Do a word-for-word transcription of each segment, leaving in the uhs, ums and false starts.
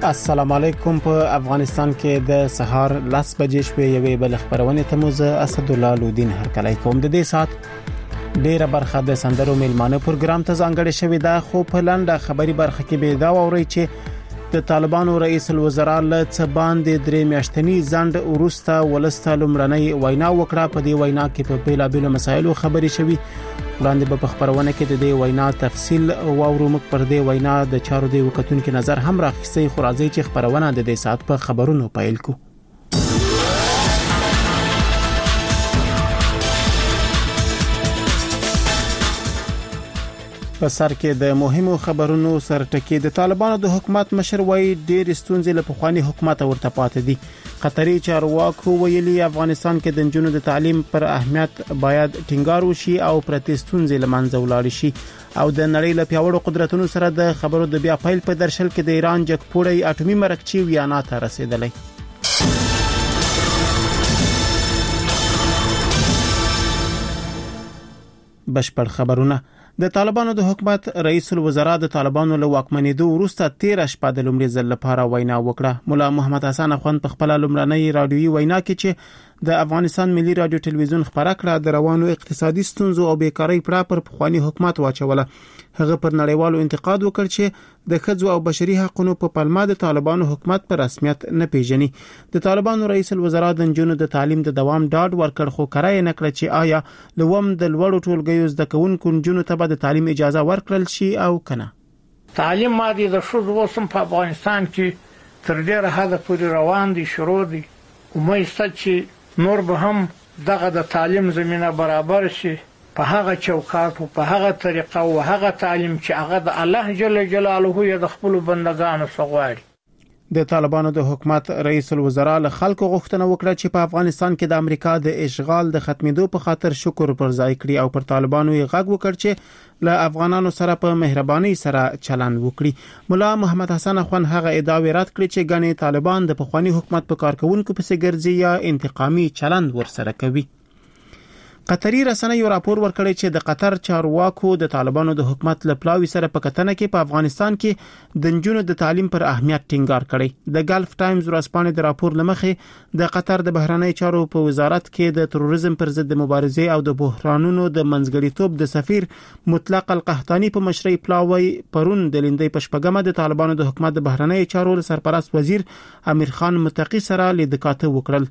السلام علیکم. په افغانستان کې د سهار لاس بجې شوې یوې بل خبرونه ته موزه اسد الله لودین هرکلی کوم. د دې سات ډیره برخه د سندرو میلمانه پروګرام ته ځانګړې شوې ده، خو په لنډه خبري برخه کې به دا ووري چې د طالبانو رئیس الوزرا له څباندې درې میاشتنی ځند ورسته ولسته لمړنۍ وینا وکړه. په دې وینا کې په بیلابیلو مسایلو خبري شوې. وړاندې به په خبرونه کې د دې وینا تفصیل واورو. موږ پر دې وینا د چارو دی وکتونکو نظر هم راخستې، خو راځي چې خبرونه د دې سات په خبرونو پیل کو. په سر کې د مهمو خبرونو سر ټکی د طالبانو د حکومت مشر وایي ډېر ستونزې له پخوانی حکومت ورته پاتې دي. قطري چارواکو ویلي افغانستان کې د جنونو د تعلیم پر اهمیت باید ټینګار وشي او پرتستونزې لمنځه ولاړ شي. او د نړۍ له پیاوړو قدرتونو سره د خبرو د بیا فایل په درشل کې د ایران جګپوړی اټومي مرکچی ویانا ته رسیدلی. بشپړ خبرونه. د طالبانو د حکومت رئیس الوزرا د طالبانو له واکمنېدو وروسته تیر شپه د لومړي ځل لپاره وینا وکړه. مولا محمد حسن اخوند په خپل لومړنۍ رادیوي وینا کې چې د افغانستان ملي رادیو ټلویزیون خبره کړه د روانو اقتصادي ستونزو او بیکاری پر پخوانی حکومت واچوله. هغه پر نړیوالو انتقاد وکړ چې د ښځو او بشري حقوقو په پلمه د طالبانو حکومت پر رسمیت نه پیژني. د طالبانو رئیس الوزرا د جنونو د تعلیم د دوام ډاډ ورکړ، خو کرای نه کړ چې آیا لوم د لوړو ټولګیو زده کوونکو جنونو ته د تعلیم اجازه ورکړل شي او کنه. تعلیم مادي د شوز وسم په افغانستان کې تر ډیره حد پورې روان دي، شروع دي. امید چې نور به هم دغه د تعلیم زمينه برابر شي په هغه چوکاټ او په هغه طریقه او هغه تعلیم چې هغه د الله جل جلاله یې د خپل بندگانو سغواړي. د طالبانو د حکومت رئیس الوزرا له خلکو غوښتنه وکړه چې په افغانستان کې د امریکا د اشغال د ختمېدو په خاطر شکر پر ځای کړي او پر طالبانو یې غږ وکړ چې له افغانانو سره په مهرباني سره چلند وکړي. مولا محمد حسن اخوند هغه ادعا رد کړې چې ګڼې طالبان د پخوانی حکومت په کارکونکو پسې ګرځي یا انتقامي چلند ورسره کوي. قطري رسنیو راپور ورکړی چې د قطر چارواکو د طالبانو د حکومت له پلاوي سره په کتنه کې په افغانستان کې د جنونو د تعلیم پر اهمیت ټینګار کړی. د ګلف ټایمز ورځپاڼې د راپور لمخې د قطر د بهرنی چارو په وزارت کې د تروریزم پر ضد مبارزې او د بحرانونو د منځګړیتوب د سفیر مطلق القحطانی په مشرۍ پلاوی پرون د لیندۍ پشپګمه د طالبانو د حکومت د بهرنی چارو سرپرست وزیر امیر خان متقی سره لیدکاته وکړل.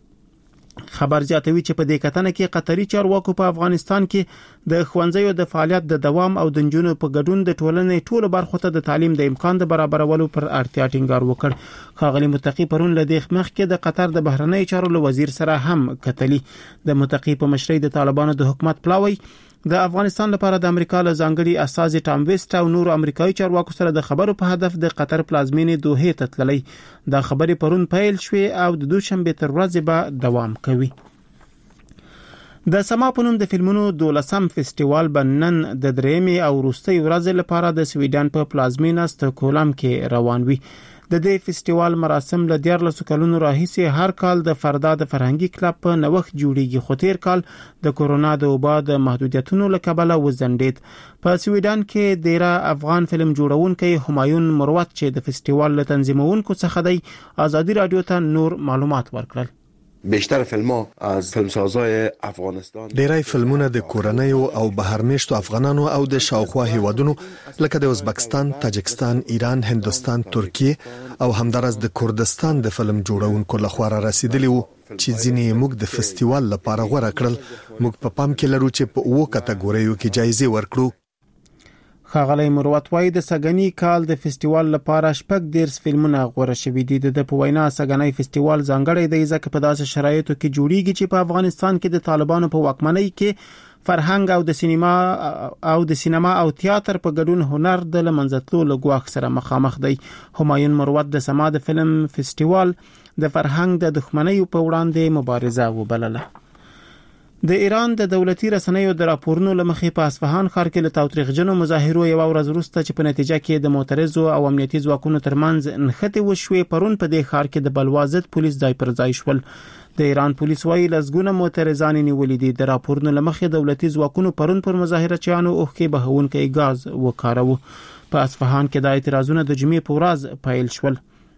خبر زیاتوي چې په دې کتنه کې قطري چارواکو په افغانستان کې د ښوونځیو د فعالیت د دوام او د جنونو په ګډون د ټولنې ټولو برخو ته د تعلیم د امکان د برابرولو پر اړتیا ټینګار وکړ. ښاغلي متقی پرون له دې مخ کې د قطر د بهرنی چارو له وزیر سره هم کتلی. د متقی په مشرۍ د طالبانو د حکومت پلاوی د افغانستان لپاره د امریکا له ځانګړي استازي ټام ویسټ او نور امریکایي چارواکو سره د خبرو په هدف د قطر پلازمینې دوحې ته تللی. دا خبرې پرون پیل شوې او د دوشنبه تر ورځې به دوام کوي. د سما په نوم د فلمونو دولسم فستیوال بنن د درېمې او وروستۍ ورځې لپاره د سویډن په پلازمینه ستوکولم کې روان وي. د دې فستیوال مراسم له دیارلسو کلونو راهیسې هر کال د فردا د فرهنګي کلب په نوښت جوړیږي، خو تیر کال د کورونا د وبا د محدودیتونو له کبله وزندید. په سویډن کې ډیره افغان فلم جوړونکي همایون مروت چې د فستیوال له تنظیمونکو څخه دی آزادی رادیو ته نور معلومات ورکړل. بیشتر فیلم‌ها از فیلمسازای افغانستان ډیری فلمونه د کورنیو او بهرمیشتو افغانانو او د شاوخوا هیوادونو لکه د ازبکستان، تاجکستان، ایران، هندوستان، ترکیه او همدارس د کردستان د فلم جوړونکو لخوا را رسیدلی وو چې ځینې موږ د فستیوال لپاره غوړه کړل. موږ په پام کې لرو چې په اوو کټګوریو کې جایزې ورکړو. ښاغلی مروت وایي د سګنی کال د فستیوال لپاره شپږ دیرس فلمونه غوړه شوي دي. د په وینا سګنی فستیوال ځانګړی دی ځکه په داسې شرایطو کې جوړیږي چې په افغانستان کې د طالبانو په واکمنۍ کې فرهنګ او د سینما او د سینما او تیاتر په ګډون هنر د لمنځتلو له ګواښ سره مخامخ دی. همایون مروت د سما د فلم فستیوال د فرهنګ د دښمنۍ په وړاندې مبارزه وبلله. د ایران د دولتي رسنیو د راپورونو لمخې په اصفهان ښار کې له تاوتریخجنو مظاهرو یو ورځ وروسته چې په نتیجه کې د معترضو او امنیتي ځواکونو ترمنځ نښتې وشوې، پرون په دې ښار کې د بلوا ضد پولیس ځای پر ځای شول. د ایران پولیس وايي لسګونه معترضان نیولې دي. د راپورونو لمخې دولتي ځواکونو پرون پر مظاهرچیانو اوښکې بهونکي غاز وکاروه. په اصفهان کې د اعتراضونو د جمعې په ورځ پیل شول.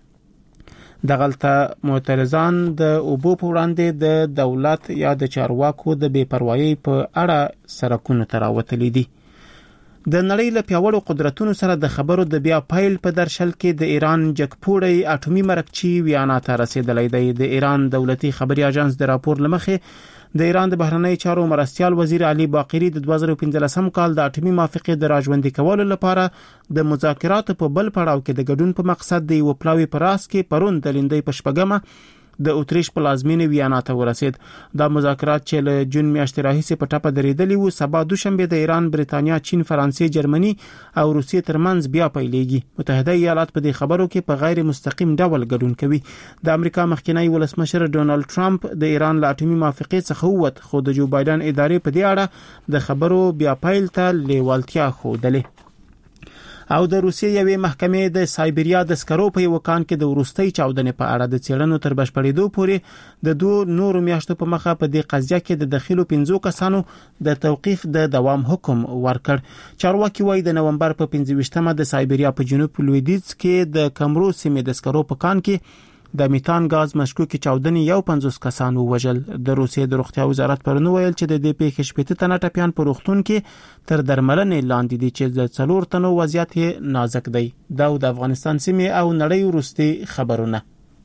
دغلطه معترضان د اوبو په وړاندې د دولت یا د چارواکو د بے پروايي په اړه سرکونو تراوتلې دي. د نړۍ له پیاوړو قدرتونو سره د خبرو د بیا پایل په درشل کې د ایران جګپوړی اټومي مرکچی ویانا ته رسیدلې دی. د ایران دولتي خبري اژانس د راپور لمخې د ایران د بهرنی چارو مرستيال وزیر علي باقری د دوه زره پنځلسم کال د اټومي موافقې د راژوندي کولو لپاره د مذاکراتو په بل پړاو کې د ګډون په مقصد د یو پلاوی پراس کې پرون د لیندۍ پشپګمه د اتریش پلازمینه ویانا ته ورسید. دا مذاکرات چې له جون میاشتې راهیسې په ټاپه درېدلي وو سبا دوشنبه د ایران، بریتانیا، چین، فرانسې، جرمني او روسیې ترمنځ بیا پیلېږي. متحده ایالات په دې خبرو کې په غیر مستقیم ډول ګډون کوي. د امریکا مخکنی ولسمشر ډونالد ټرمپ د ایران له اټومي موافقې څخه ووت، خو د جو بایدن ادارې په دې اړه د خبرو بیا پیل ته لیوالتیا ښودلې. او د روسیې یوې محکمې د سایبریا د سکرو په یو کان کې د ورستۍ چاودنې په اړه د څېړنو تر بشپړېدو پورې د دوه نورو میاشتو په مخه په دې قضیه کې د داخلو پنځو کسانو د توقیف د دوام حکم ورکړ. چارواکي وايي د نومبر په پنځه ویشتمه د سایبریا په جنوب لویدیځ کې د کمرو سیمې د سکرو په کان کې د میتان غاز مشکوکې چاودنې یو پنځوس کسان ووژل. د روسیې د روغتیا وزارت پرون ویل چې د دې پیښې شپږ تنه ټپيان په روغتون کې تر درملنې لاندې دي چې د څلور تنو وضعیت یې نازک دی. دا د افغانستان سیمې او نړۍ وروستي خبرونه.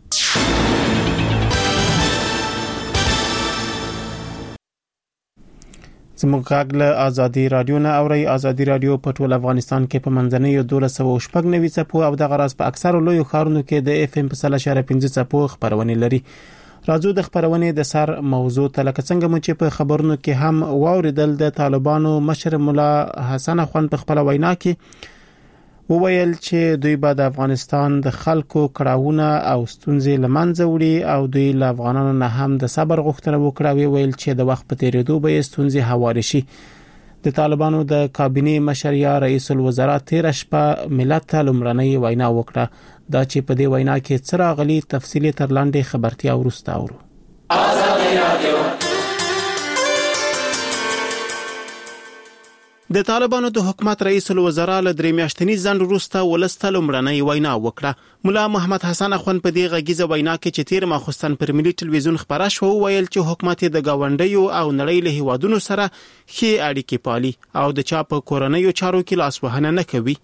زموږ غږ له ازادي رادیو نه اوري. ازادي رادیو په ټول افغانستان کې په منځنۍ دولس سوه شپږ نوي څپو او د غراس په اکثر لوی ښارونو کې د اف ام په سل اشاره پنځه څپو خبرونه لري. راځو د خبرونه د سر موضوع ته لکه څنګه مو چې په خبرونو کې هم واوریدل د طالبانو مشر مولا حسن اخوان په خپل وینا کې وویل چې دوی به د افغانستان د خلکو کړهونه او ستونزې لمنځه وړي او دوی له افغانانو نه هم د صبر غوښتنه وکړه. ویل چې د وخت په تیریدو به ستونزې هواري شي. د طالبانو د کابینې مشر یا رئیس الوزرا تیر شپه ملت ته لمړنۍ وینا وکړه. دا چې په دې وینا کې څه راغلي تفصیلی تر لاندې خبرتیا ورسته اورو. ازادي رادیو د طالبانو د حکومت رئیس الوزرا له درې میاشتنی ځنډ وروسته ولسته لمړنۍ وینا وکړه. مولا محمد حسن اخوان په دې غږیزه وینا کې چې تیر ماخوستن پر ملي ټلویزیون خبره شو ویل چې حکومت د گاونډیو او نړۍ له هیوادونو سره ښې اړیکې پالي او د چا په کورنیو چارو کې لاسوهنه نه کوي.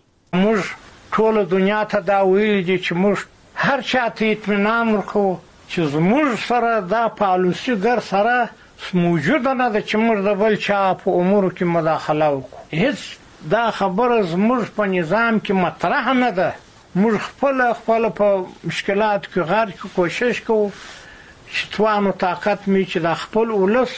موږ ټول دنیا ته دا ویل دي چې موږ هر چا ته اطمینان ورکو چې زموږ سره دا پالیسي ګر سره موجود نه ده چې موږ د بل چا په امور کې مداخله وکړو. هیڅ دا خبره زموږ په نظام کې مطرح نه ده. موږ خپل خپل په مشکلات کې غار کې کوشش کوو چې توانو طاقت می چې د خپل ولس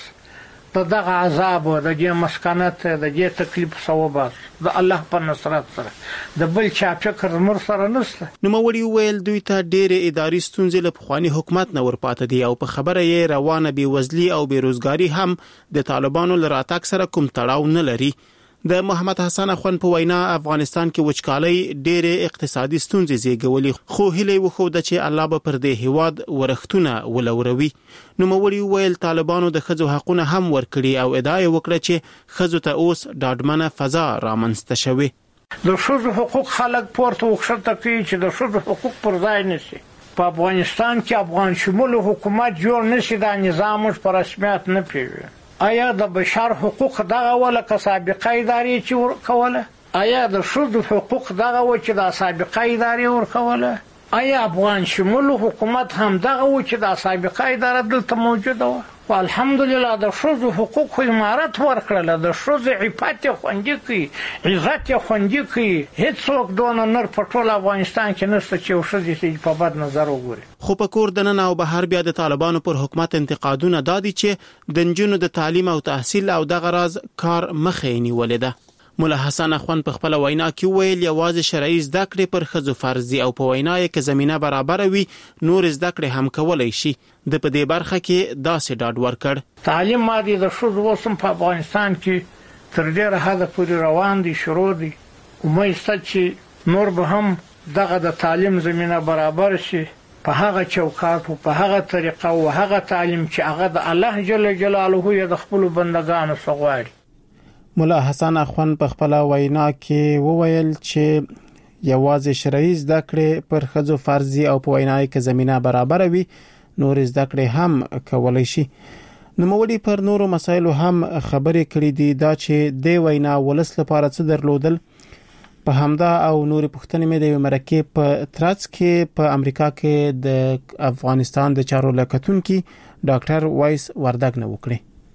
د دغه عذاب او د دې مسکنت د دې تکلیف سوباس د الله په نصرت سره د بل چا فکر مر سره نشته. نو موري ویل دوی ته ډېر اداري ستونزې له پخوانی حکومت نه ورپاتې دي او په خبره یې روانه بي وزلي او بیروزګاری هم د طالبانو لراتک سره کوم تړاو نه لري. د محمد حسن اخوان په وینا افغانستان کې وچکالۍ ډېر اقتصادي ستونزې زیږولې خو هیله وخوده چې الله به پر دې هیواد ورختونه ولوروي. نو موري ویل طالبانو د خځو حقونه هم ورکړي او ادعا وکړه چې خځو ته اوس ډاډمنه فضا رامنځته شوه. د ښځو حقوق خلک پورته وکړه کوي چې د ښځو حقوق پر ځای نشي. په افغانستان کې افغان شمول حکومت جوړ نشي. دا نظام پر رسمیت نه پیژني. آیا د بشر حقوق دغه ولا که سابقه ادارې چې ورکوله؟ آیا د ښځو حقوق دغه و چې د سابقه ادارې ورکوله؟ آیا افغان شمول حکومت هم دغه و چې د سابقه اداره دلته موجوده و؟ خو الحمدلله د ښځو حقوق امارت ورکړله. د ښځو عفت خوندي کړي، عزت خوندي کړي. هیڅوک دونه نر په ټول افغانستان کې نشته چې ښځې په بد نظر وګوري. خو په کور دننه او بهر بیا د طالبانو پر حکومت انتقادونه دادي چې د نجونو د تعلیم او تحصیل او دغه راز کار مخې نیولې ده. مولا حسن اخوان په خپل وینا کې ویل یوازې شرعي زده کړې پر ښځو فرض دي او په وینا یې کې زمينه برابر وي نور زده کړې هم کولای شي. د په دې برخه کې داسې ډاډ ورکړ. تعلیم مادي د ښځو وسم په افغانستان کې تر ډیره حد پورې روان دي، شروع دي. امید شته چې نور به هم دغه د تعلیم زمينه برابر شي په هغه چوکاټ او په هغه طریقه او هغه تعلیم چې هغه د الله جل جلاله یې د خپل بندگانو څخه غواړي. مولا حسن اخوان په خپل وینا کې وویل چې یوازې شرعي زده کړې پر ښځو فرضي او په وینای کې زمينه برابر وي نور زده کړې هم کولای شي. نوموړي پر نورو مسایلو هم خبرې کړې دي دا چې د وینا ولس لپاره څه درلودل. په همدا او نور پښتنې مې د مرکه په ترڅ کې په امریکا کې د افغانستان د چارو لکتونکو ډاکټر وایس وردګ نه وکړي.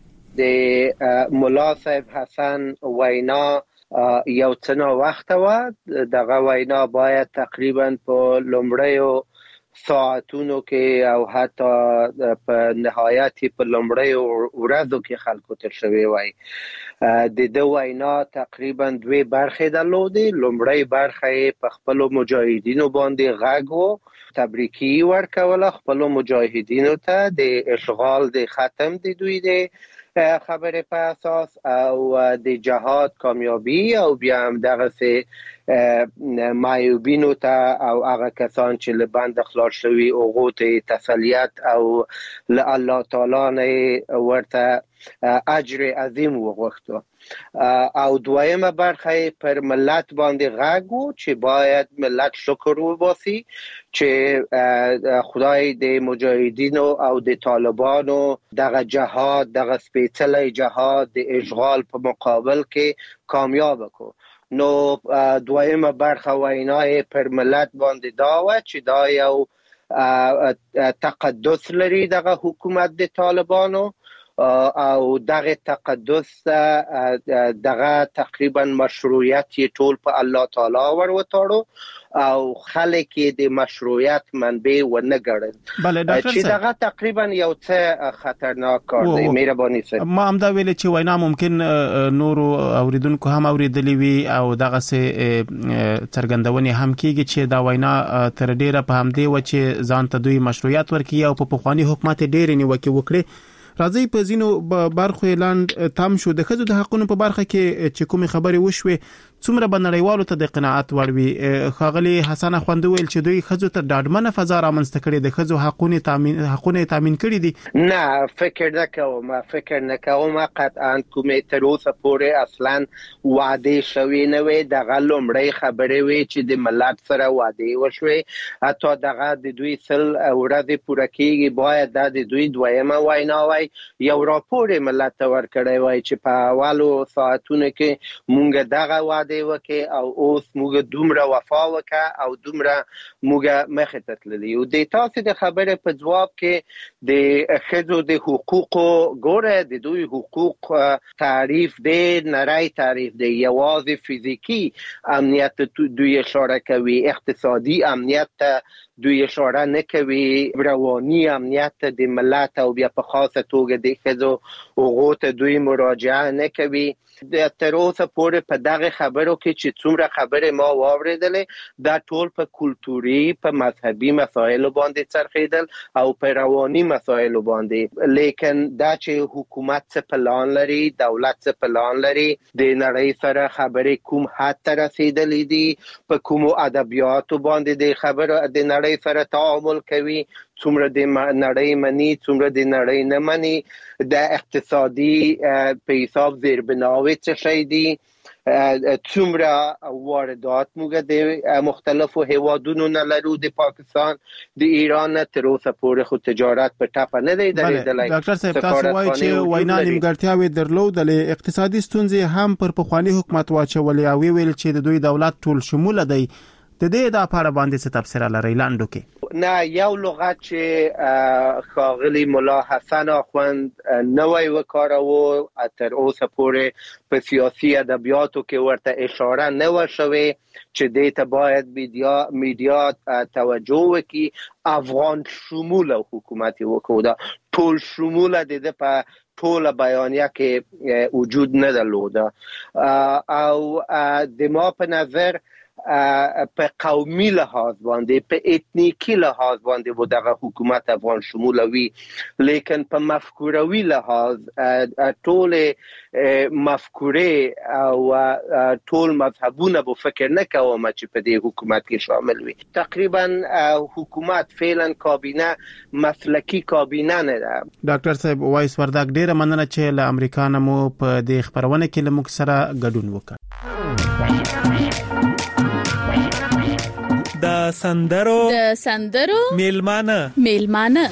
د مولا صاحب حسن وینا یو څنو وخت و دغه وینا باید تقریبا په لومړیو ساعتونو کې او حتی په نهایت په لومړیو ورځو کې خلکو ته شوی وای. د د وینا تقریبا دوه برخې درلودې. لومړی برخه په خپل مجاهدینو باندې غږ و تبریکی ورکول خپل مجاهدینو ته د اشغال د ختم د دوی د خبره په اساس او د جهاد کامیابی او بیا هم دغه سه مایوبینو ته او هغه کسان چې له بند خلاص شوی اوغوت تسلیت او له الله تعالی نه ورته اجر عظیم وغوښتو. او دویمه برخه پر ملت باندې غږ و چې باید ملت شکر وباسي چې خدای د مجاهدینو او د طالبانو دغه جهاد دغه سپیڅلی جهاد د اشغال په مقابل کې کامیاب کو. نو دویمه برخه وینای پر ملت باندې دا و چې دا یو تقدس لري دغه حکومت د طالبانو او دغه تقدس دغه تقریبا مشروعیت ټول په الله تعالی وروتاړو او خلک د مشروعیت منبع و نه ګڼل. بله ډاکټر چې دغه تقریبا یو څه خطرناک کار دی. مهرباني سره ما هم دا ویل چې وینا ممکن نورو اوریدونکو هم اوریدلی وي او دغه سه څرګندونې هم کیږي چې دا وینا تر ډیره په همدې و چې ځان ته دوی مشروعیت ورکړي او په پخوانی حکومت ډیر نیوکه وکړي. راځي په زینو برخو اعلان تام شو د خځو د حقونو په برخه کې چې کومه خبري وشوي څومره بنړیوالو ته د قناعت وړوي. خاغلی حسن خوند ویل چې دوی خځو ته ډاډمنه فضا رامنځته کړي د خځو حقونه تامین حقونه تامین کړي دي. نه فکر نکوم فکر نکوم قطعا کومه تر اوسه پورې اصلا وعده شوی نه وي. دغه لومړی خبره وي چې د ملت سره وعده وشوي حتی دغه د دوی سل ورځې پوره کیږي باید د دوی دویمه وینا وای یو راپور ملت ته ورکړی وای چې په اولو ساعتونو کې مونږ دغه وعده وکړو او اوس مونږ دومره وفا وکړو او دومره مونږ مخه ته تللی یو. د تاسو د خبره په جواب کې د خځو د حقوقو ګوره د دوی حقوق تعریف دی نړۍ تعریف دی. یوازې فزیکی امنیت دوی اشاره کوي اقتصادي امنیت دوی اشاره نه کوي رواني امنیت د ملت او بیا په خاصه توګه د خځو حقوق دوی مراجعه نه کوي. د تر اوسه پورې په دغه خبرو کې چې څومره خبره ما واوریدلې دا ټول په کلتوري په مذهبي مسایلو باندې څرخیدل او په رواني مسایلو باندې. لیکن دا چې حکومت څه پلان لري دولت څه پلان لري د نړۍ سره خبرې کوم حد ته رسیدلې دي په کوم ادبیاتو باندې د خبرو د نړۍ سره تعامل کوي څومره د نړۍ مني څومره د نړۍ نه مني د اقتصادي په حساب زیربناوي څه شي دي څومره واردات موږ د مختلفو هیوادونو نه لرو د پاکستان د ایران تر اوسه پورې خو تجارت په ټاپه نه دی درېدلی. ډاکټر صاحب تاسو وایي چې وینا نیمګړتیاوې درلودلې اقتصادي ستونزې هم پر پخوانی حکومت واچولې او ویل چې د دوی دولت ټول شموله دی. د دې د اپاره باندې څه تفسیر لري لاندو کې؟ نه یو لغت چې خاغلی مولا حسن اخوند نوې وکړو تر اوسه پورې په سیاسي ادبیاتو کې ورته اشاره نه وشوي چې دې ته باید میډیا میډیا توجه وکړي. افغان شمول حکومت وکړو دا ټول شمول د په ټول بیانیه کې وجود نه درلوده او د ما په نظر په قومي لحاظ باندې په اتنیکی لحاظ باندې و دغه حکومت افغان شمولوي لیکن په مفکوروي لحاظ ټول مفکوره او ټول مذهبونه به فکر نه کوم چې په دې حکومت کې شامل وي. تقریبا حکومت فعلا کابینه مسلکی کابینه نه ده. ډاکټر صاحب وایس وردګ ډیره مننه چې له امریکا نه مو په دې خبرونه کې له موږ سره ګډون وکړ. د سندرو د سندرو میلمانه میلمانه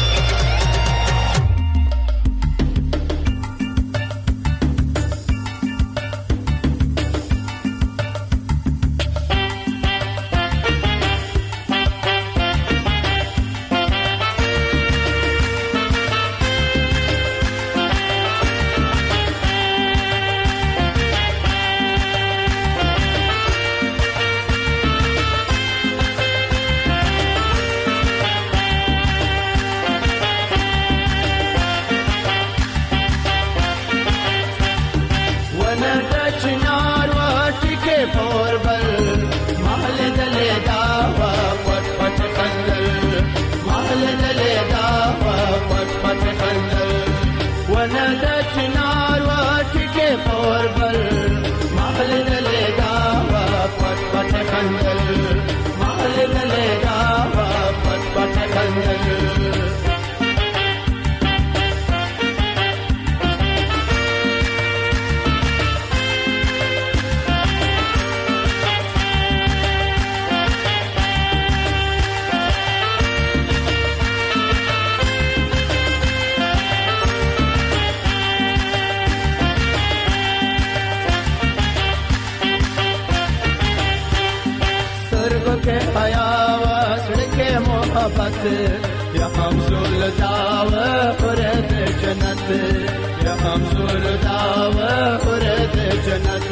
या हम सुलताव खुरद जन्नत या हम सुलताव खुरद जन्नत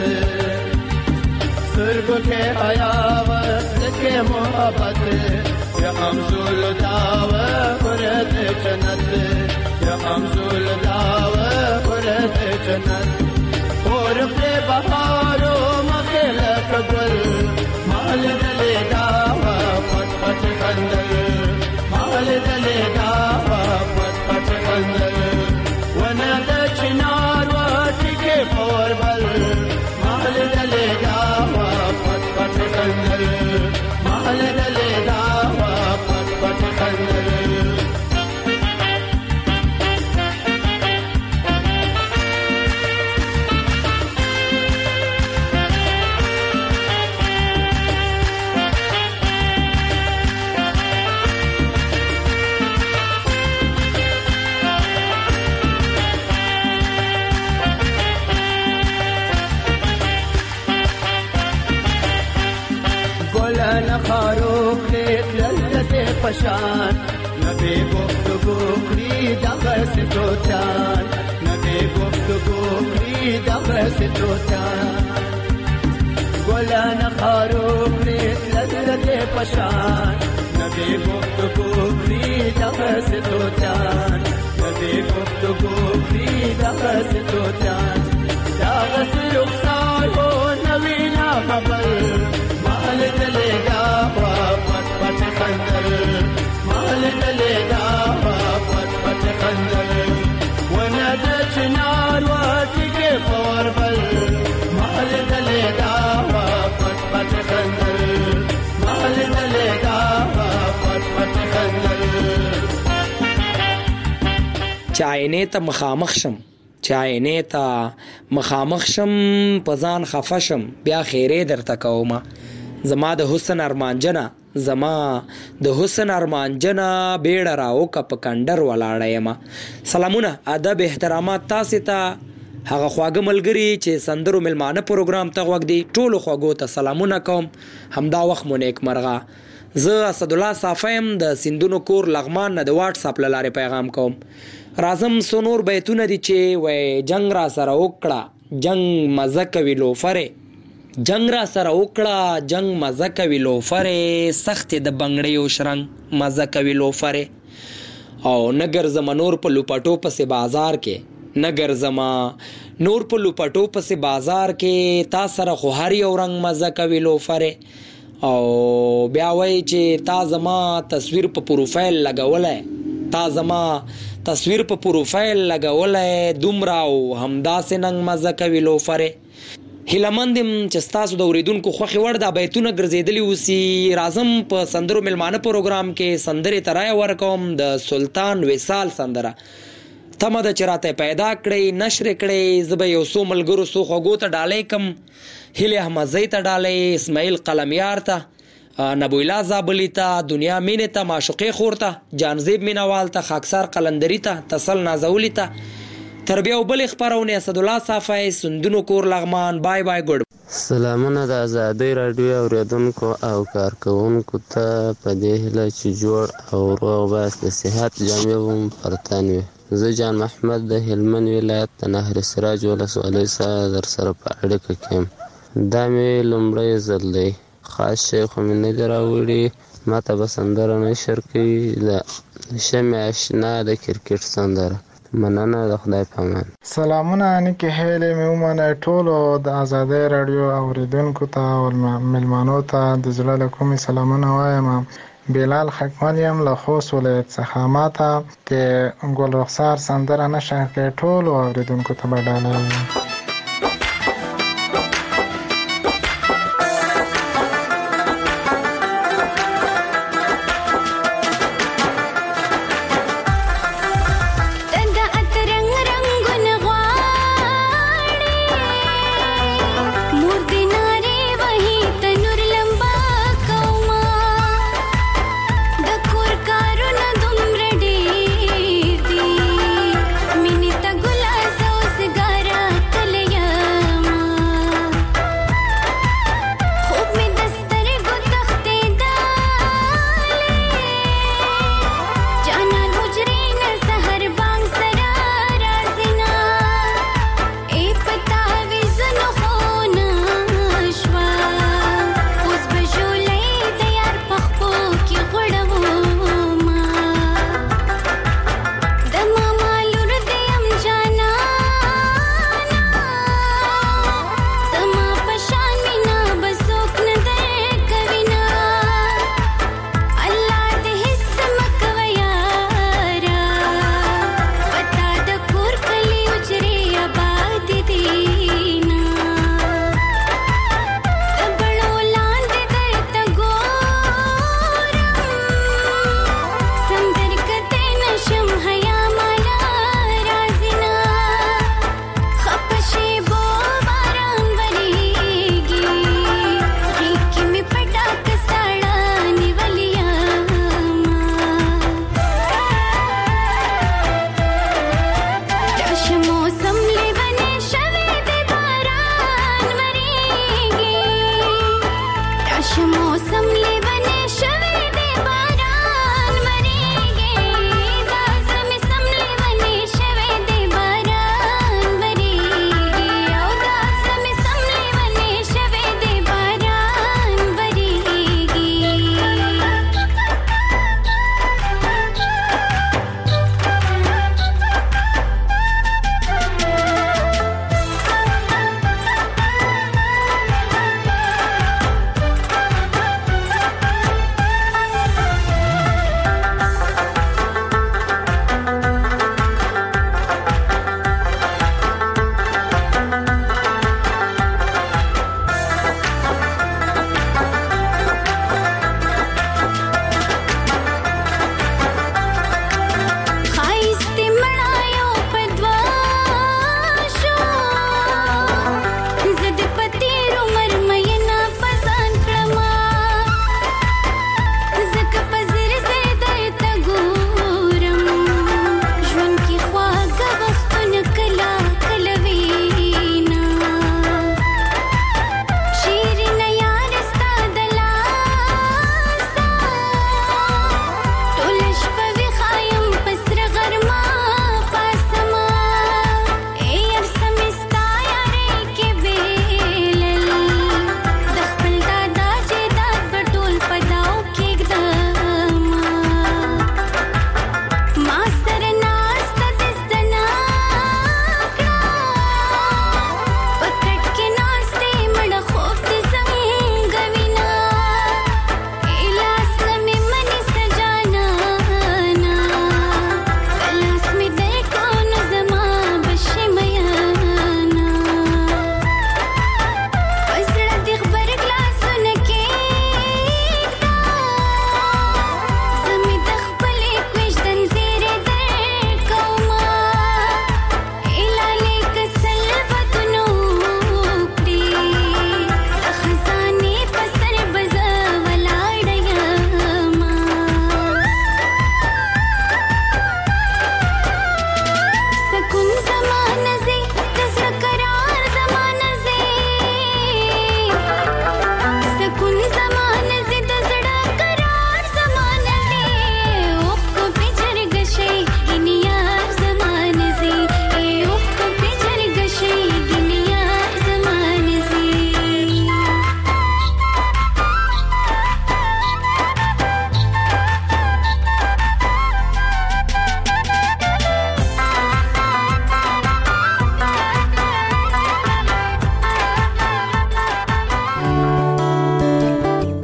सुर्ग के हयावत के मोहब्बत या हम सुलताव खुरद जन्नत या हम सुलताव खुरद जन्नत और पे बहारो मखल कबल माल दले दावा पट पट खंदल माल दले दावा पट पट खंदल वनद चिनार वाटी के पोरबल माल दले दावा पट पट खंदल माल दले दावा पट पट खंदल خاروق للته پشان نبی گفتگو کری دغس توتان نبی گفتگو کری دغس توتان گلان خاروق للته پشان نبی گفتگو کری دغس توتان نبی گفتگو کری دغس توتان دغس رخسار ہو نوینا خبر مال دلے گاوا پٹ پٹ خندل مال دلے گاوا پٹ پٹ خندل وناد چنار واٹی کے پوربل مال دلے گاوا پٹ پٹ خندل مال دلے گاوا پٹ پٹ خندل چاینه ته مخامخ شم چاینه ته مخامخ شم پزان خفشم بیا خیره درته کومه زما د حسن ارمانجنا زما د حسن ارمانجنا بیړه راو کپ کندر ولاړه یم. سلامونه ادب احترامات تاسو ته هغه خواږه ملګری چې سندرو ملمانه پروګرام ته وګ دی ټولو خواږو ته سلامونه کوم. همدا وخت مو نیک مرغه. زه اسد الله صافیم د سندونو کور لغمان نه د واتس اپ لاره پیغام کوم. رازم سونور بیتونه دي چې وای جنگ را سره وکړه جنگ مزه کوي لوفره جنگ را سره وکړه جنگ مزه کوي لوفره سخت د بنگړیو شرنګ مزه کوي لوفره او نګر زما نور په لوپټو پسې بازار کې نګر زما نور په لوپټو پسې بازار کې تا سره خو هر یو رنگ مزه کوي لوفره او بیا وای چې تا زما تصویر په پروفایل لګولای تا زما تصویر په پروفایل لګولای دومره او همداسې ننګ مزه کوي لوفره. هیلمندم چې تاسو د اوریدونکو خوخي ور د بیتونه ګرځیدلی وسی. رازم په سندرو ملمانه پروګرام کې سندرې ترای ورکوم د سلطان وصال سندره تمه د چراته پیدا کړی نشر کړی زب یو سو ملګرو سو خوګو ته ډالې کم هله احمد زئی ته ډالې اسماعیل قلمیار ته نبویلا زابلی ته، دنیا مینې ته، معشوقې خور ته، جانزیب مینوال ته، خاکسار قلندری ته، تسل نازولی ته، تر بیا بل خبرونه اسد الله صافی سندونو کور لغمان. بای بای ګډ. سلامونه د آزادۍ رادیو اوریدونکو او کارکونکو ته په دې هیله چې جوړ او روغ باس د صحت جامې وم پرتان وي. زه جان محمد د هلمند ولایت د نهر سراج ولسوالۍ څخه در سره په اړیکه کې یم. دا مې لومړی ځل دی. خاص شی خو مې نه دی راوړي. ما ته به سندره نشر کوي د شمع اشنا د کرکټ سندره. مننه، د خدای په امان. سلامونه نیکې هیلې مې ومنئ ټولو د آزادۍ راډیو اوریدونکو ته او مېلمانو ته د زړه له کومې سلامونه وایم. بلال خکمل یم له خوست ولایت څخه. ما ته د ګل رخسار سندره نشر کړئ. ټولو اوریدونکو ته به ډالۍ وي. मिनी तगुला सौस गारा कल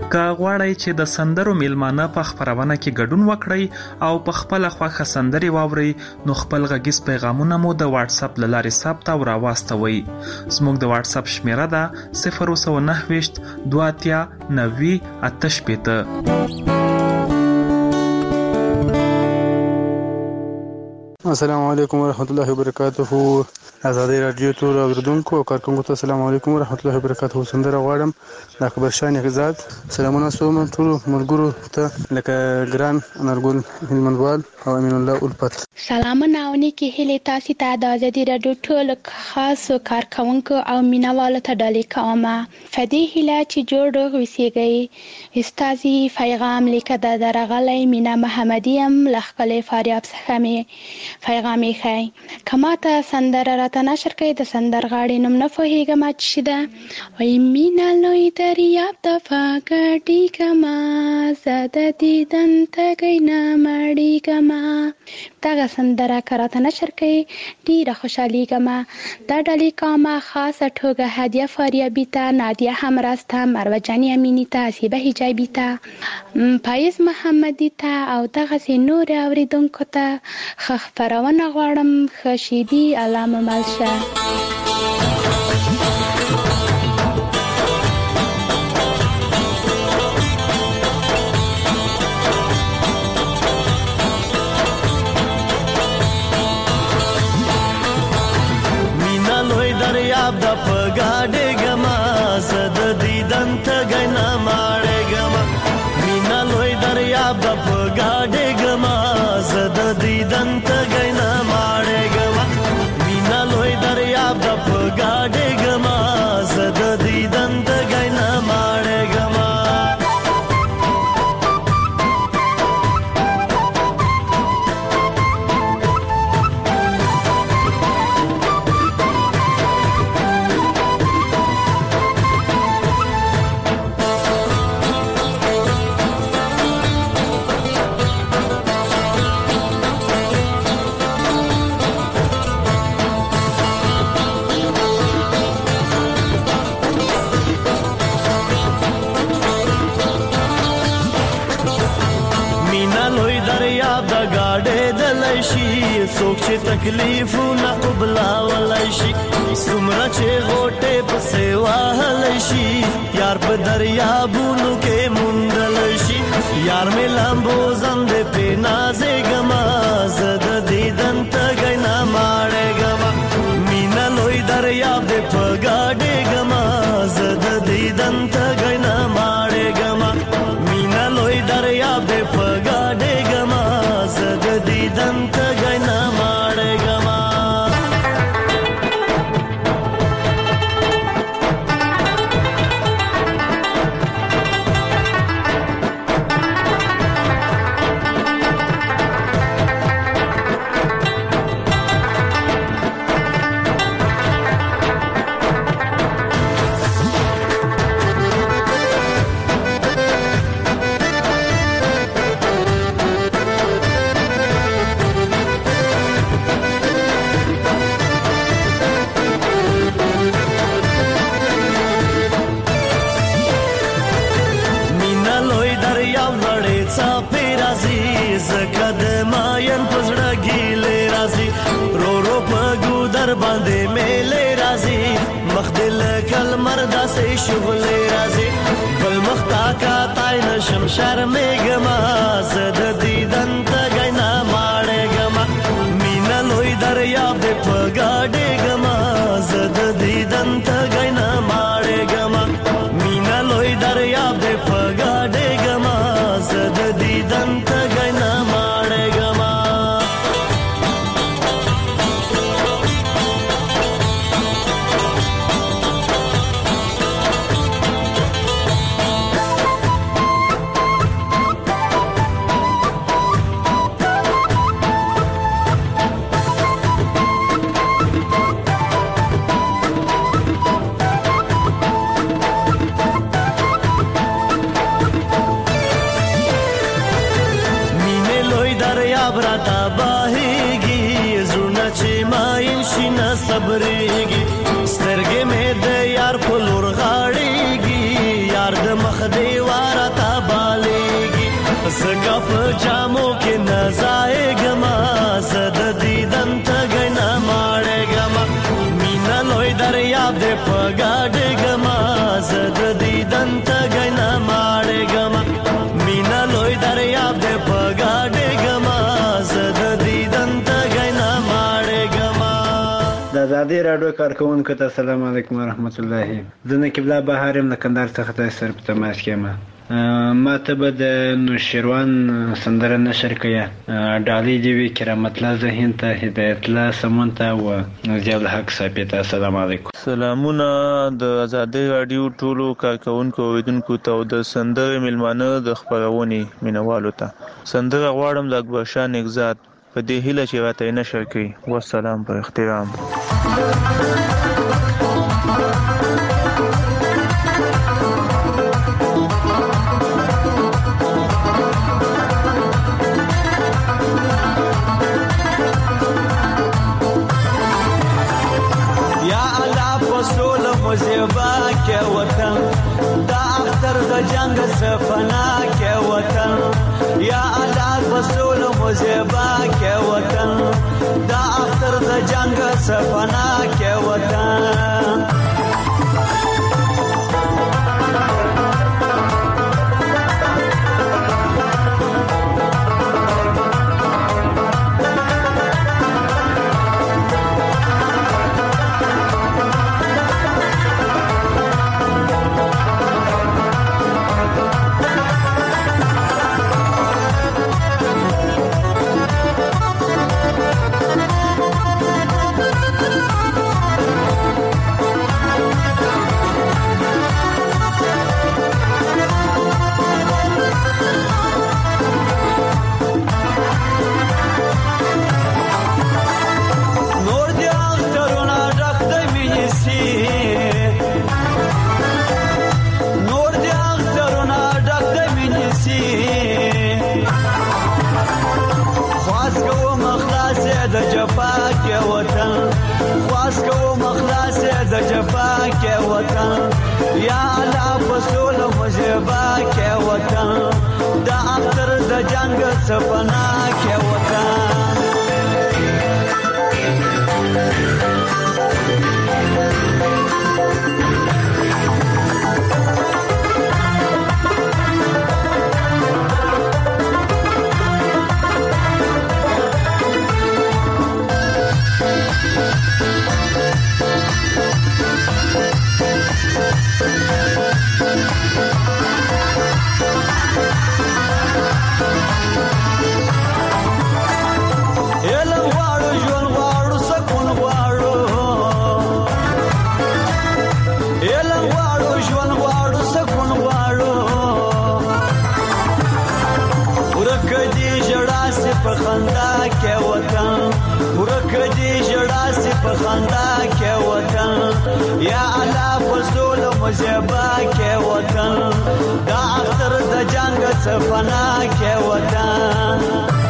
که غواړئ چې د سندرو میلمانه په خپرونه کې ګډون وکړئ او په خپل خوښه سندرې واورئ نو خپل غږیز پیغامونه مو د واتس اپ له لارې ثبت او راواستوئ. زموږ د واتس اپ شمیره ده صفر سوه نهه ویشت دوه اتیا نوي اته شپېته. السلام علیکم ورحمۃ اللہ وبرکاتہ. آزادی رادیو ټول اوریدونکو او کارکونکو ته السلام علیکم ورحمۃ اللہ وبرکاتہ. سندره غواړم د اکبر شاه نهزاد. سلامونه سوم ټول ملګرو ته لکه ګران انرګل هلمندوال او امین الله الفت. سلامونه او نیکی هیله تاسو ته د آزادی رادیو ټول خاص کارکونکو او مینوالو ته ډالۍ کوم. فدی هیله چې جوړ وسیږي استازي پیغام لیکه د درغلې مینا محمدیم لخکلې فاریاب څخه می پیغام یې خای کما ته سندره راته نشر کوي. د سندرغاړي نوم نه فهیږم چې ده وای مینا لوی دریاب د فاګټی کما زده دیدن تګینا مړی کما. دا سندره راته نشر کوي ډیره خوشحالي کما. دا ډالۍ کوم خاصه توګه هدیه فاریابی ته، نادیه همراسته، مروه جانی امینی ته، حسیبه حجابی ته، پایز محمدی ته او دغه سي نور اوریدونکو ته خبرونه غواړم. خشیدی علامه ملشه. مینا لوی دریاب د پګاډه ګما زد دیدن ته غنا ماړه ګما. مینا لوی دریاب د پګاډه ګما زد دیدن ته غنا ماړه ګما. مینا لوی دریاب د پګاډه ګما زد دیدن ته غنا ماړه ګما. څوک چې تکلیفونه قبلا ولای شي سمره چې غوټه په سیوا هلای شي یار په دریابونو کې مونډل شي یار مې لامبو زند په نازې ګما زد دیدن ته غنا ماړې ګما. مینا لوی دریاب دې په ګاډې ګما زد دیدن ته غنا ماړې ګما. مینا لوی دریاب دې په ګاډې ګما زد دیدن ته غنا ماړې ګما. باندې میلې راځي مخدل کل مردا سي شغلې راځي بل مختا کا تای نشم شرمې ګما زد دیدن ته غنا ماړې ګما. مینا لوی دریاب دې په ګاډې ګما زد دیدن ته غنا ماړې ګما. مینا لوی دریاب دې په ګاډې ګما زد دیدن ته غنا ماړې ګما. صبرېږي سترګې مې د یار په لور غاړېږي یار د مخ دیواره آزادي راډیو کارکونکو ته السلام علیکم ورحمت الله. زه نقیب الله بهار یم له کندهار څخه تاسو سره په تماس کې یم. ما ته به د نوشیروان سندره نشر کړه، ډالۍ دې وي کرامت الله ذهین ته، هدایت الله سمون ته او ضیاء الحق صافی ته. السلام علیکم. سلامونه د آزادي راډیو ټولو کارکونکو اوریدونکو ته او د سندرې میلمانه د خپرونې مینوالو ته. سندره غواړم د اکبر شاه نګزاد په دې هیله چې راته یې نشر کړي. والسلام په احترام. مزیبا کے وطن دا اختر دا جنگ سفنا کے وطن، یا اللہ رسول مزیبا کے وطن دا اختر دا جنگ سفنا کے وطن. یا اللہ رسول مزیبا کے وطن دا اختر دا جنگ سپنا کے وطن. خندا کے وطن ورک دی جڑا سی خندا کے وطن، یا اللہ رسول مزیبا کے وطن دا اختر دا جنگ سفنا کے وطن.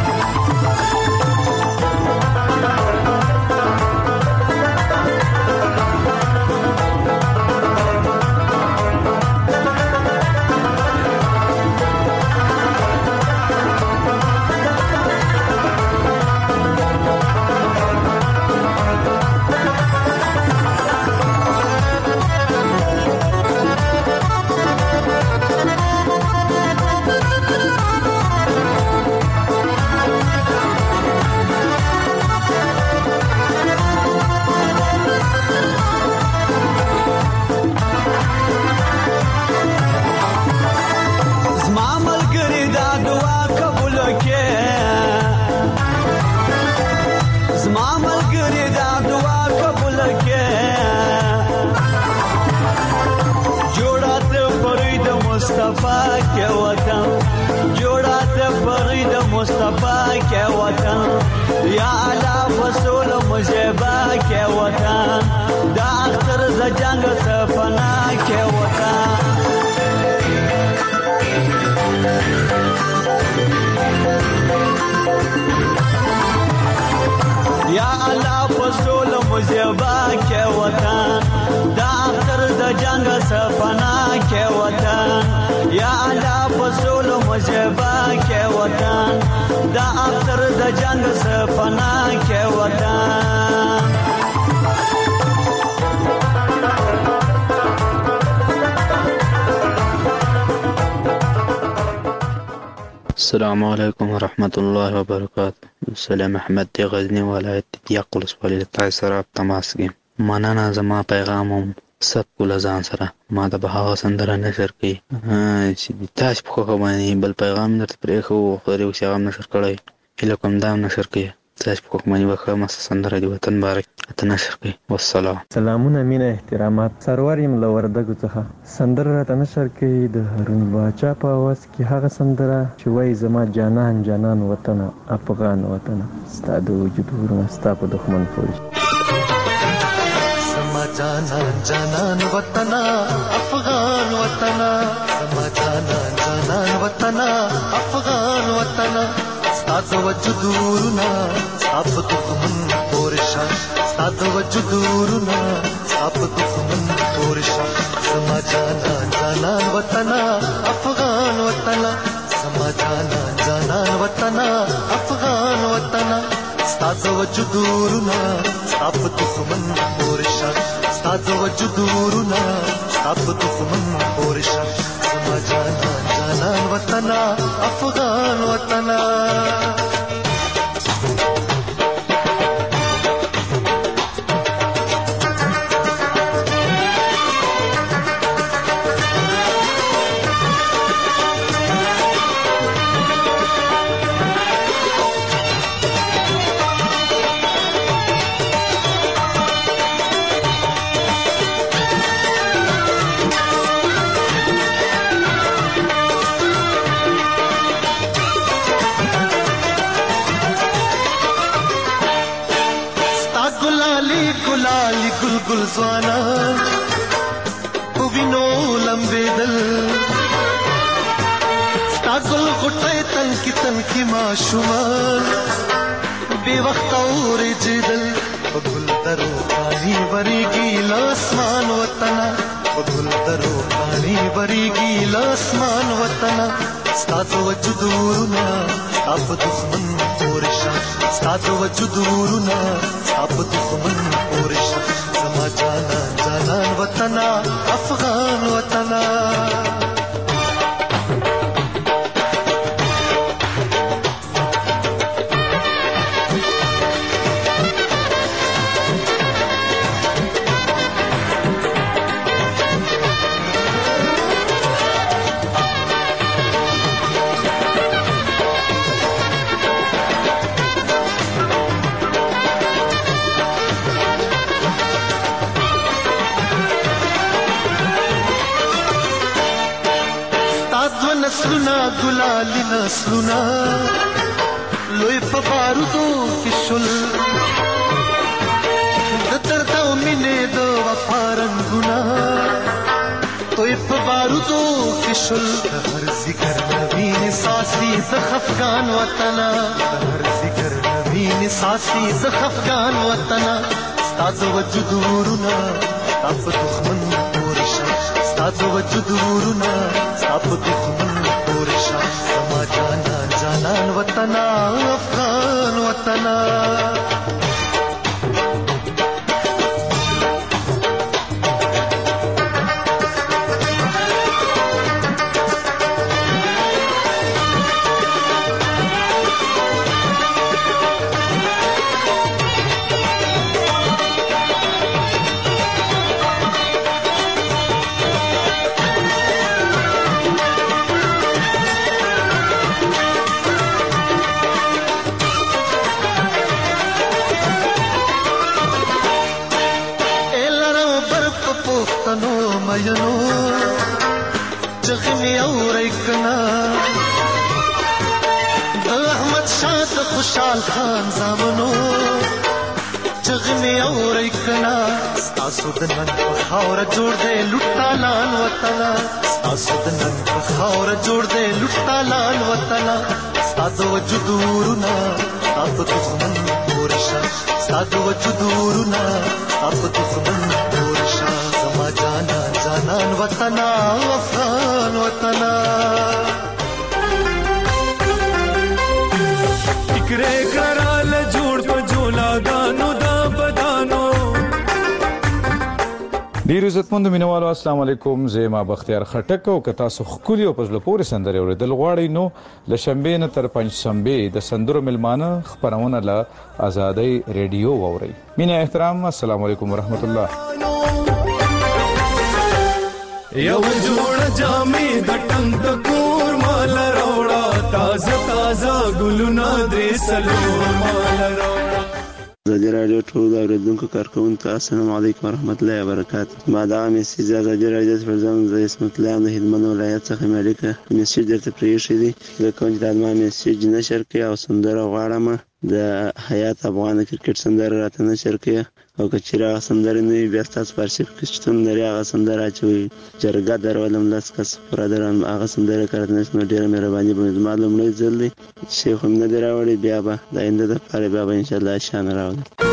مصطفیٰ کے وطن جوڑا تے فرید مصطفیٰ کے وطن، یا اللہ رسول مزیبا کے وطن دا اختر دا جنگ سفنا کے وطن. یا اللہ رسول مزیبا کے وطن دا اختر دا جنگ سفنا کے وطن، یا اللہ رسول مزیبا کے وطن دا اختر دا جنگ سفنا کے وطن. السلام علیکم ورحمۃ اللہ وبرکاتہ. سلام احمد دی غزنی ولایت دیاق ولسوالی له تاسو سره په تماس کې. مننه. زما پیغام هم سب کو لزان سره ما د بهاغه سندره نشر کړي چې تاسو په خو باندې بل پیغام درته پرې خو خو دې وسه هم نشر کړی هله کوم دا نشر کړي تاسو په کومه وخت ما سندره دی وطن بارک ته نشر کړي. والسلام. سلامونه مینه احترامات. سرور یم له وردګو څخه سندره ته نشر کړي د هارون باچا په आवाज کې هغه سندره چې وای زما جانان جانان وطن افغان وطن ستاد وجود ورما ستا په دښمن پوری. سما جانان جانان وطن افغان وطن سما جانان جانان وطن افغان وطن ستاد وجود ورنا اپ دښمن پورشا ستاد وجود ورنا اپ دښمن پورشا. سما جانان جانان وطن افغان وطن سما جانان جانان وطن افغان وطن ستاد وجود ورنا اپ دښمن پورشا ستاد وجود ورنا اپ دښمن پورشا. سما جانان جانان وطن افغان وطن گل زوانا وینو لمبیدل ستا گل غټه تن کی تن کی ماشومان بے وخت اورېدل په ګل درو پانی وریږي لاسمان وطن په ګل درو پانی وریږي لاسمان وطن ستا د وجود ورنا اپ دښمن پورشا ستا د وجود ورنا اپ دښمن پورشا. سما جانان جانان وطن افغان وطن نسلونه ګلالي نسلونه لوی په بارودو کې شول د درد او مینې د وفا رنګونه توی په بارودو کې شول هر ذکر نوین ساسي د خفګان وطن هر ذکر نوین ساسي د خفګان وطن ستا د وجود ورونه اپ دښمن پورشا ستا د وجود ورونه اپ دښمن پورشا. سما جانان جانان وطن افغان وطن مینو چغمی اورې کنا د احمد شاه د خوشحال خان زامنو چغمی اورې کنا تاسو د نن په خاور جوړ دې لټالان وطن تاسو د نن په خاور جوړ دې لټالان وطن تاسو وجود ورنا تاسو دښمن پورشا تاسو وجود ورنا تاسو دښمن پورشا. سما جانان جانان وطن افغان وطن ټکرې کرال جوړ په جولا دانو دا بدانو ډیر عزتمن مینوالو السلام علیکم زما بختیار خټک او کتا سو خولي او پزله پورې سندره اوریدل غواړي نو ل شنبه نه تر پنځ شنبه د سندرو ملمانه خبرونه ل آزادۍ ریډیو ووري مینه احترام السلام علیکم ورحمت الله یو جوړ جامې د ټنګ ټکور مال راوړه تازه تازه ګلونه درې سلو مال راوړه آزادي رادیو ټول اوریدونکو کارکونکو السلام علیکم ورحمت الله وبرکاته ما دا میسیج آزادي رادیو فرزان د اسمت الله د هلمند ولایت څخه امریکا میسیج درته پریښی دی د کوم د ما میسیج نشر کړی او سندره غواړم د حیات افغان کرکټ سندره راته نشر کړی او کچرا سندره نه بیا تاسو پرسیب کښتون لري هغه سندره چوي جرګه درولم لاس کس پر درن هغه سندره کړنه نو ډیره مهرباني به معلوم نه ځلې شیخ هم نه دراوړي بیا به د آینده لپاره بیا به ان شاء الله شان راوړي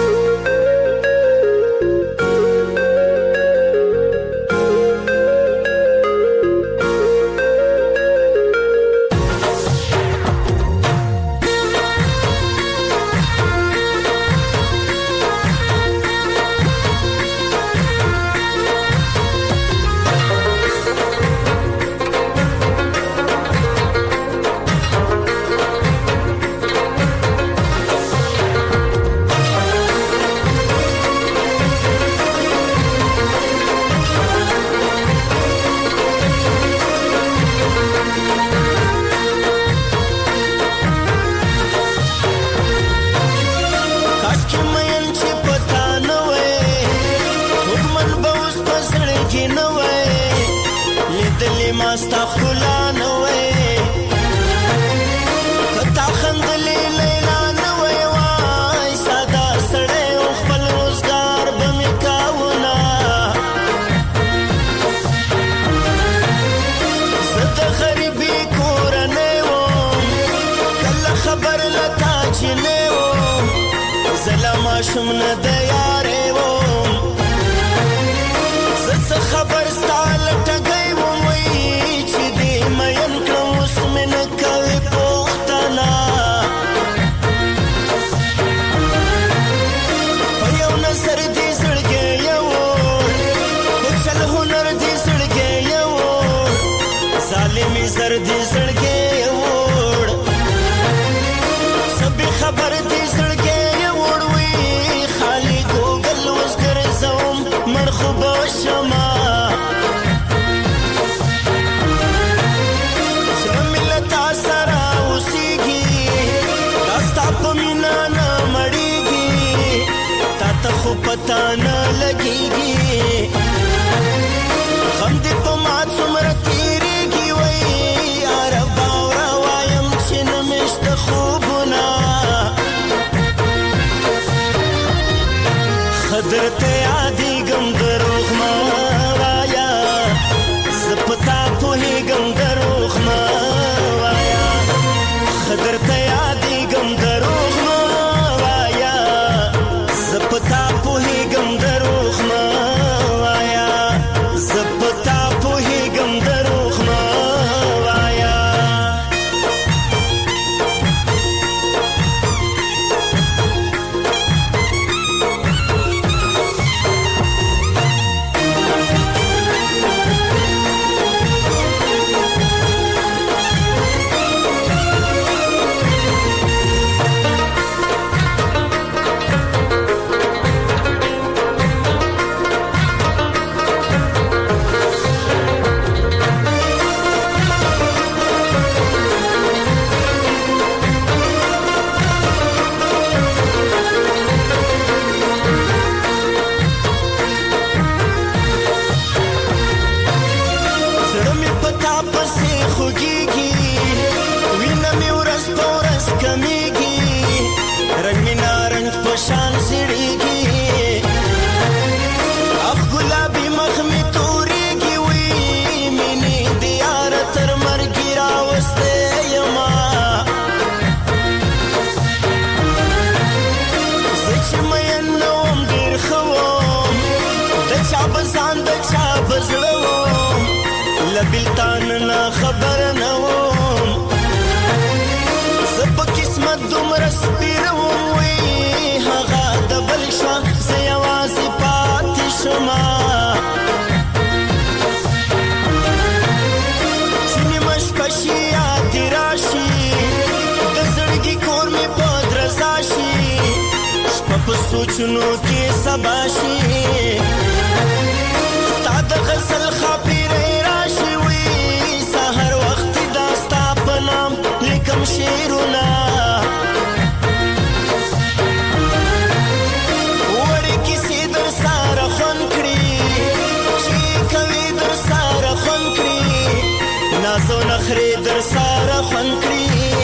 لبلتان نه خبر نه وم زب قسمت دومره سپیره وی هغه د بل شو زه یوازې پاتې شوم په سوچونو کې سبا شي ستا د غزل خاپیرې راشي وي سهار وخت دا ستا په نام لیکم شعرونه وړې کیسې در سره خوند کړي چې کوي در سره خوند کړي نازو نخرې در سره خوند کړي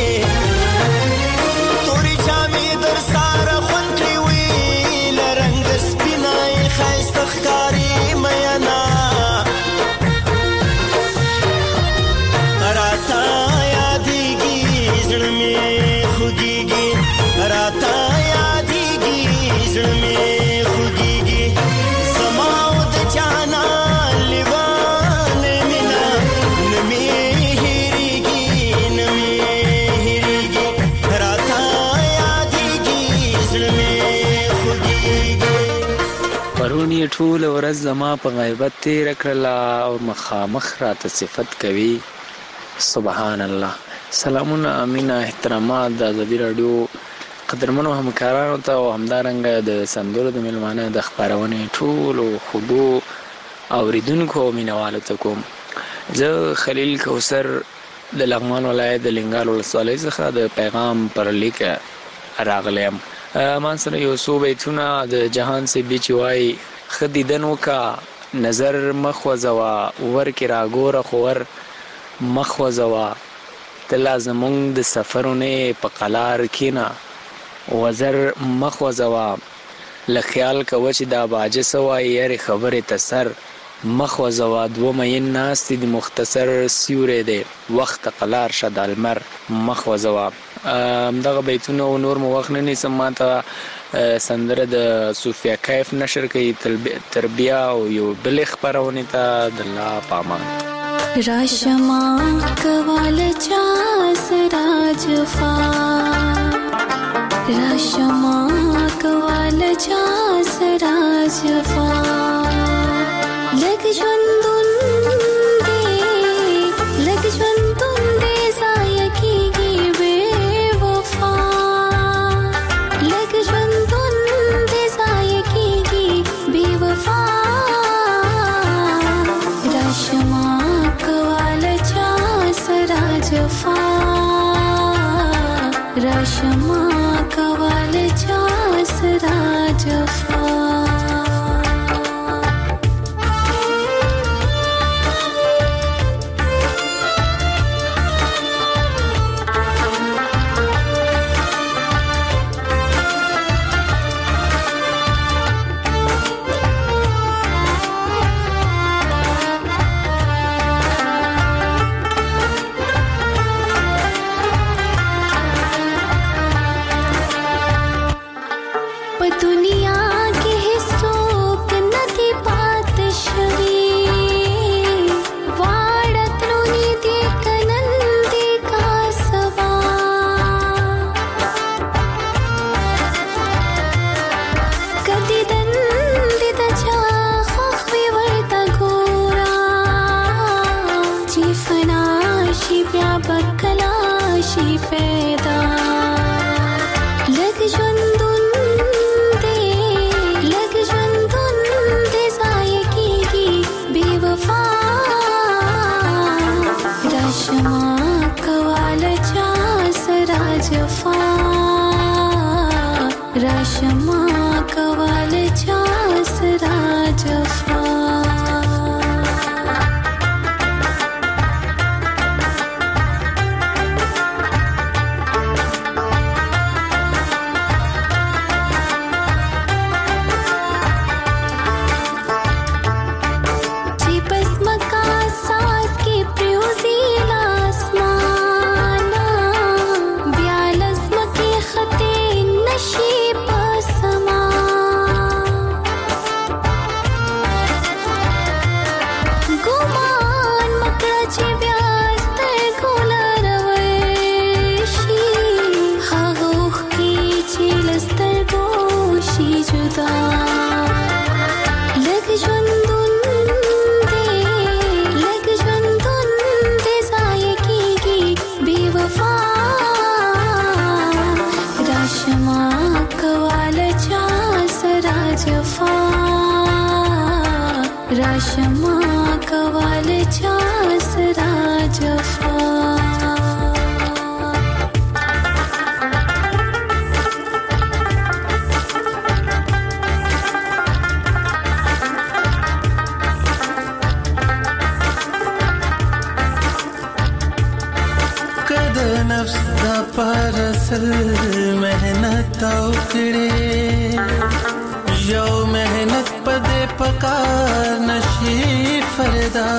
پرونی ټول ورځ زما په غیبت تیر کړله او مخامخ راته صفت کوي سبحان الله. سلامونه امینه احترامات د ازادي راډیو قدرمنو همکارانو ته او همدارنګه د سندرو د میلمانه د خپرونې ټولو خوبو اوریدونکو او مینوالو ته کوم. زه خلیل کوثر د لغمان ولایت د لنګال ولسوالۍ څخه د پیغام پر لیک راغلی یم. مان سره یو څو بیتونه د جهان سی بیچ وای خدیدن وکا نظر مخ وزوا ور کې را ګوره خور مخ وزوا تلا زمونږ د سفرونه په قلار کینا وزر مخ وزوا لخیال کوي چې دا باجه سوای یې خبره تسر مخ وزوا دو مې ناس دي مختصر سیوره دي وخت قلار شد المر مخ وزوا. دغه بیتونه او نور مو وخت نه نیسم ماته سندره د صوفیا کیف نشر کوي تربیه او یو بل خبرونه ته د الله پامان راشما کوال چا سراجفا راشما کوال چا سراجفا لګ ژوندون دې لګ ژوندون دې ځای کېږي بې وفا لګ ژوندون دې ځای کېږي بې وفا راشما کوال چا سره جفا راشما کوال چا سره جفا پارسل مهنت او کړې یو مهنت پدې پکار نشي فردا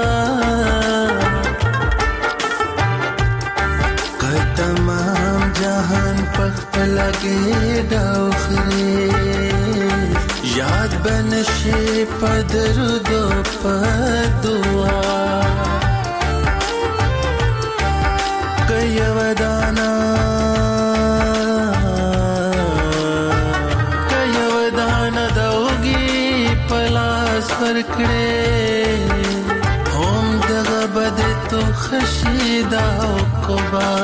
که تمام جهان پخپل کې داخري یاد بنشي پدرود او پدوا کيودانا کيودانا دوغي پلاس ورکړې هم دغه بده تو خشیدا او کوبا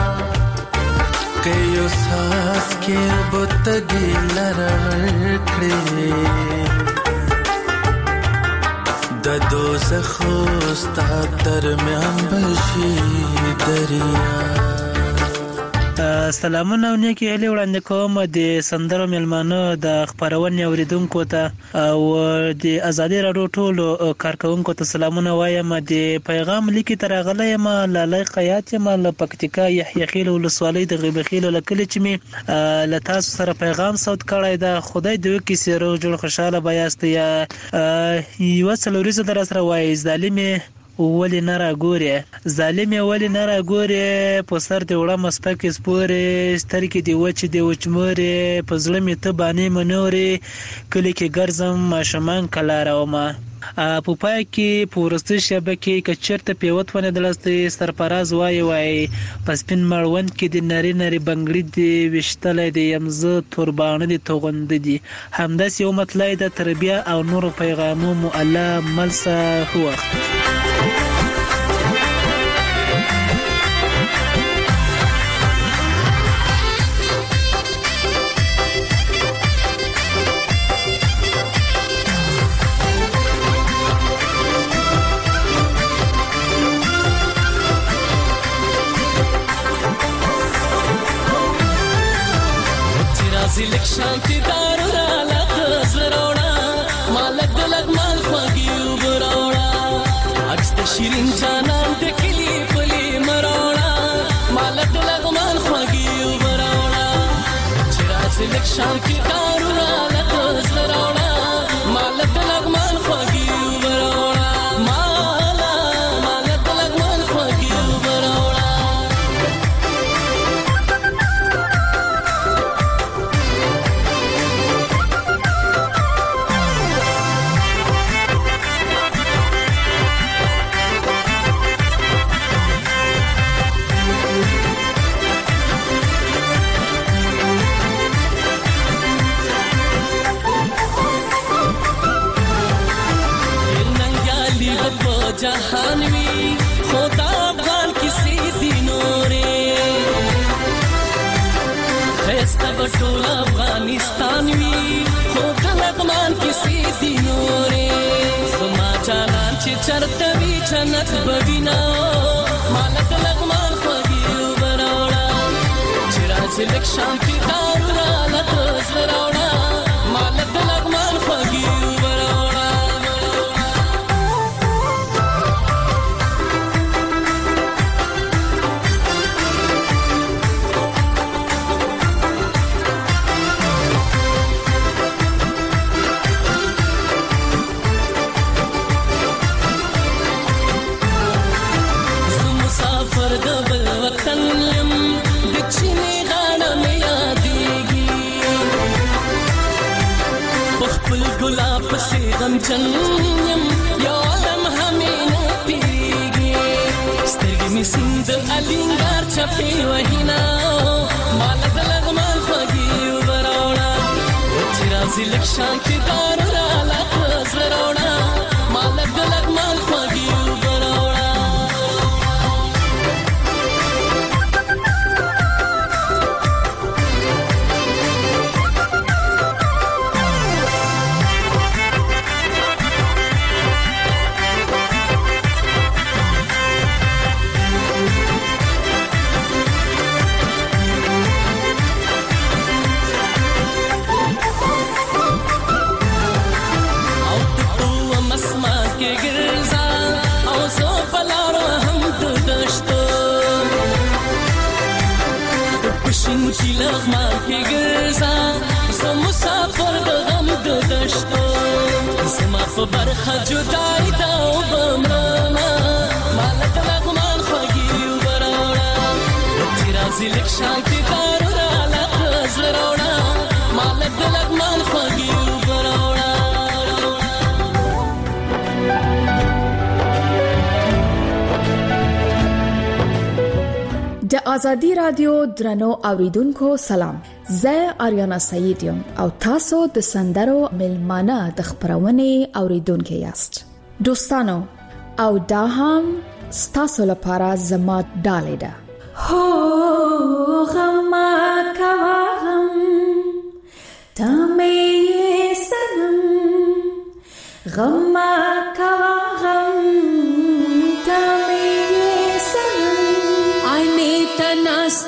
کيو ساس کې بوتګي لرکړې د دوزخ ستا درمیان بشي دریا. سلامونه او نیکی هیلې وړاندې کوم د سندرو میلمانه د خپرونې اوریدونکو ته او د ازادي راډیو ټولو کارکونکو ته سلامونه وایم. د پیغام لیکي تر غلې ما لاله قیات ما له پکتیکا یحیی خیل ولسوالۍ د غیب خیل لکل چې می ل تاسو سره پیغام صوت کړی دا خدای دې وکي سره جوړ خوشاله بیاست یا یو څلوريزه در سره وای ظالمه ولی نه را ګوري ظالم ولی نه را ګوري په سر دی وړه مسپک سپورې سترګې دی وچ دی وچمورې په زړه می ته باندې منورې کلی کې ګرځم ماشمان کلا راوما په پای کې پورسته شبکې کچرته پیوت ونه دلسته سرپراز وای وای پسپین مړوند کې د نری نری بنگړي دی وشتلې دی یمزه توربانه دی توغند دی همداس یو مطلع د تربیه او نور پیغامو مو الله ملسه هو زلک شانتی دارو را لغز روڑا مالک دلگ مال خواگیو براوڑا عکس شیرین جانان دکلی پلی مروڑا مالک دلگ مال خواگیو براوڑا چرا زلک شانتی دارو را لغز روڑا مالک دلگ مال خواگیو براوڑا مالا مالک دلگ مال خواگیو براوڑا जहानवी खुदा अफगान किसी दिनोरे खैस्ता बटोला अफगानिस्तानवी खुदा लगमान किसी दिनोरे सुमा जालान ची चरतवी जन्नत बबिना मालक लगमान खगी बरोड़ा चिरा जिलक शांति दारुना लतस बरोड़ा मालक लगमान खगी बरोड़ा غمجنم یا عالم همین پیگی سترگی می سند الینگار چپی وحینا مالد لغمان خواگی و براونا چرازی لک شانتی دارو را لغز براونا مالد لغمان خواگی و براونا چې لغمان کې ګرځا زه مسافر د غم د دشتو زما په برخه جدای دا وبمرمه ماله د لغمان خوږې اوبه راوړه چې راځي لږ شانتي دارو راله زړه راوړه ماله د لغمان خوږې اوبه راوړه. د ازادي رادیو درنو اوریدونکو سلام، زه آریانا سعید یم او تاسو د سندرو ملمانه د خبرونې اوریدونکو یاست. دوستانو او دا هم ستاسو لپاره زما ډالې ده. هو غما کواغم تمې سنم غما کواغم تمې سنم تنا